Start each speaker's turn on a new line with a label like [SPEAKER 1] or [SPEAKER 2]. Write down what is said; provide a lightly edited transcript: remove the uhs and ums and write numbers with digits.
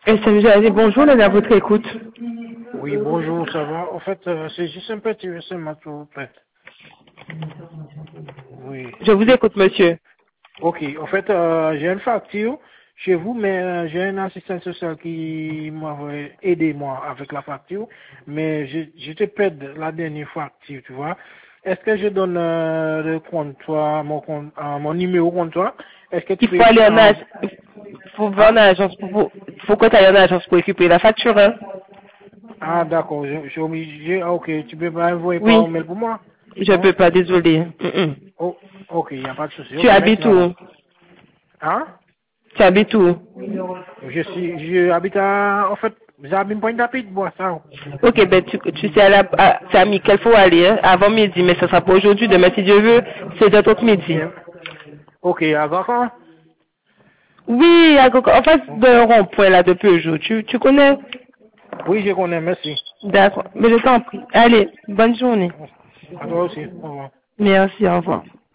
[SPEAKER 1] SMG a dit bonjour, elle est à votre écoute.
[SPEAKER 2] Oui, bonjour, ça va. En fait, c'est juste un petit renseignement, s'il vous plaît. Oui.
[SPEAKER 1] Je vous écoute, monsieur.
[SPEAKER 2] Ok, en fait, j'ai une facture chez vous, mais j'ai un assistant social qui m'avait aidé, moi, avec la facture, mais je te pète la dernière facture, tu vois. Est-ce que je donne le comptoir, mon numéro comptoir? Est-ce que tu
[SPEAKER 1] Il
[SPEAKER 2] peux
[SPEAKER 1] faut aller
[SPEAKER 2] écrire
[SPEAKER 1] en
[SPEAKER 2] en...
[SPEAKER 1] agence. Faut voir en
[SPEAKER 2] Ah,
[SPEAKER 1] agence faut que tu ailles en agence pour récupérer la facture, hein.
[SPEAKER 2] ah d'accord, je suis obligé. Ah, ok, tu peux pas envoyer
[SPEAKER 1] Oui.
[SPEAKER 2] par mail pour moi?
[SPEAKER 1] Je
[SPEAKER 2] Non?
[SPEAKER 1] peux pas, désolé.
[SPEAKER 2] Oh, ok, il n'y a pas de souci.
[SPEAKER 1] Tu
[SPEAKER 2] Ok, merci,
[SPEAKER 1] habites
[SPEAKER 2] madame.
[SPEAKER 1] où?
[SPEAKER 2] Hein?
[SPEAKER 1] Tu habites où?
[SPEAKER 2] Je habite en fait, j'habite Pointe d'Apic, bois ça.
[SPEAKER 1] Ok, ben tu sais c'est à quel faut aller, hein, avant midi, mais ça sera pas aujourd'hui, demain si Dieu veut, c'est de autres midi.
[SPEAKER 2] Ok, à quand?
[SPEAKER 1] Oui, en face de rond-point là de Peugeot, tu connais?
[SPEAKER 2] Oui, je connais, merci.
[SPEAKER 1] D'accord, mais je t'en prie. Allez, bonne journée.
[SPEAKER 2] À toi aussi. Au revoir.
[SPEAKER 1] Merci, au revoir.